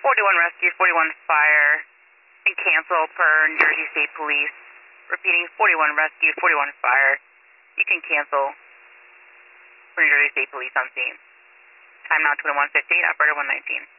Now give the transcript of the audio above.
41 rescue, 41 fire, and cancel per New Jersey State Police. Repeating, 41 rescue, 41 fire. You can cancel for New Jersey State Police on scene. Time now 21:58, operator 119.